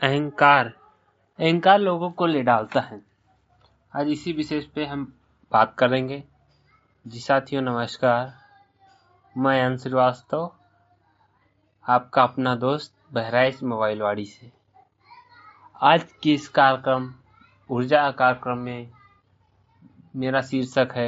अहंकार अहंकार लोगों को ले डालता है। आज इसी विषय पे हम बात करेंगे। जी साथियों नमस्कार, मैं अंश श्रीवास्तव, आपका अपना दोस्त बहराइच मोबाइल वाड़ी से। आज की इस कार्यक्रम ऊर्जा कार्यक्रम में मेरा शीर्षक है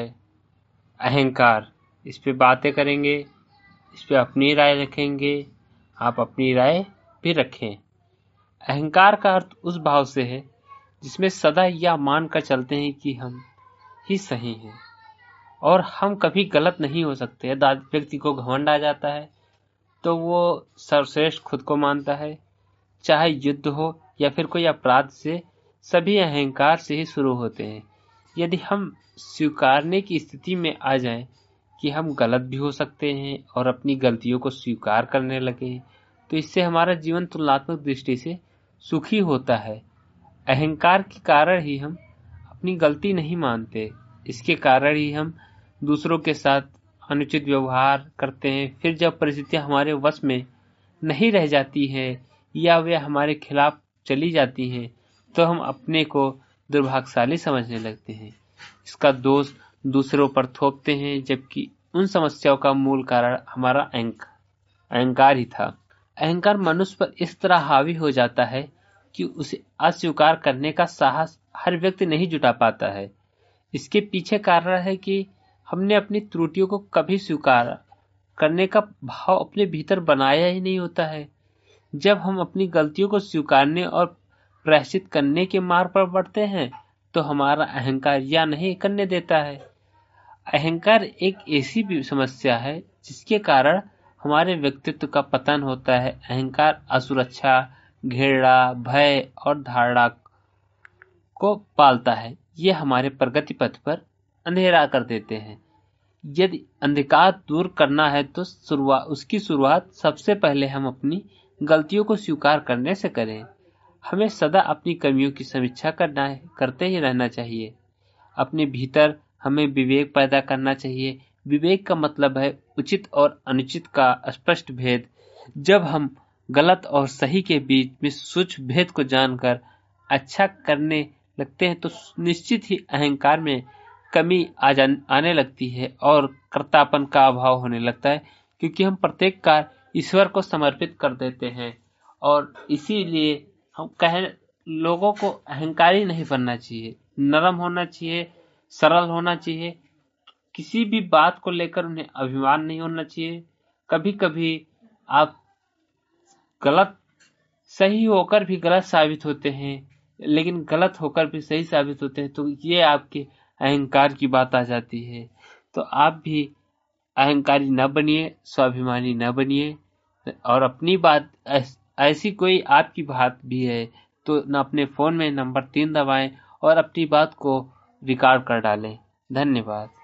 अहंकार। इस पे बातें करेंगे, इस पे अपनी राय रखेंगे, आप अपनी राय भी रखें। अहंकार का अर्थ उस भाव से है जिसमें सदा यह मान कर चलते हैं कि हम ही सही हैं और हम कभी गलत नहीं हो सकते। यदि व्यक्ति को घमंड आ जाता है तो वो सर्वश्रेष्ठ खुद को मानता है। चाहे युद्ध हो या फिर कोई अपराध, से सभी अहंकार से ही शुरू होते हैं। यदि हम स्वीकारने की स्थिति में आ जाएं कि हम गलत भी हो सकते हैं और अपनी गलतियों को स्वीकार करने लगे, तो इससे हमारा जीवन तुलनात्मक दृष्टि से सुखी होता है। अहंकार के कारण ही हम अपनी गलती नहीं मानते, इसके कारण ही हम दूसरों के साथ अनुचित व्यवहार करते हैं। फिर जब परिस्थितियां हमारे वश में नहीं रह जाती है या वे हमारे खिलाफ चली जाती हैं, तो हम अपने को दुर्भाग्यशाली समझने लगते हैं। इसका दोष दूसरों पर थोपते हैं, जबकि उन समस्याओं का मूल कारण हमारा अहंकार ही था। अहंकार मनुष्य पर इस तरह हावी हो जाता है कि उसे अस्वीकार करने का साहस हर व्यक्ति नहीं जुटा पाता है। इसके पीछे कारण है कि हमने अपनी त्रुटियों को कभी स्वीकार करने का भाव अपने भीतर बनाया ही नहीं होता है। जब हम अपनी गलतियों को स्वीकारने और प्रायश्चित करने के मार्ग पर बढ़ते हैं तो हमारा अहंकार या नहीं करने देता है। अहंकार एक ऐसी भी समस्या है जिसके कारण हमारे व्यक्तित्व का पतन होता है। अहंकार असुरक्षा, घृणा, भय और धारणा को पालता है। ये हमारे प्रगति पथ पर अंधेरा कर देते हैं। यदि अंधकार दूर करना है तो उसकी शुरुआत सबसे पहले हम अपनी गलतियों को स्वीकार करने से करें। हमें सदा अपनी कमियों की समीक्षा करते ही रहना चाहिए। अपने भीतर हमें विवेक पैदा करना चाहिए। विवेक का मतलब है उचित और अनुचित का स्पष्ट भेद। जब हम गलत और सही के बीच में सूक्ष्म भेद को जानकर अच्छा करने लगते हैं तो निश्चित ही अहंकार में कमी आने लगती है और कर्तापन का अभाव होने लगता है, क्योंकि हम प्रत्येक कार्य ईश्वर को समर्पित कर देते हैं। और इसीलिए हम लोगों को अहंकारी नहीं बनना चाहिए, नरम होना चाहिए, सरल होना चाहिए। किसी भी बात को लेकर उन्हें अभिमान नहीं होना चाहिए। कभी कभी आप सही होकर भी गलत साबित होते हैं, लेकिन गलत होकर भी सही साबित होते हैं, तो ये आपके अहंकार की बात आ जाती है। तो आप भी अहंकारी न बनिए, स्वाभिमानी न बनिए। और अपनी बात ऐसी कोई आपकी बात भी है तो न अपने फोन में नंबर 3 दबाएं और अपनी बात को रिकॉर्ड कर डालें। धन्यवाद।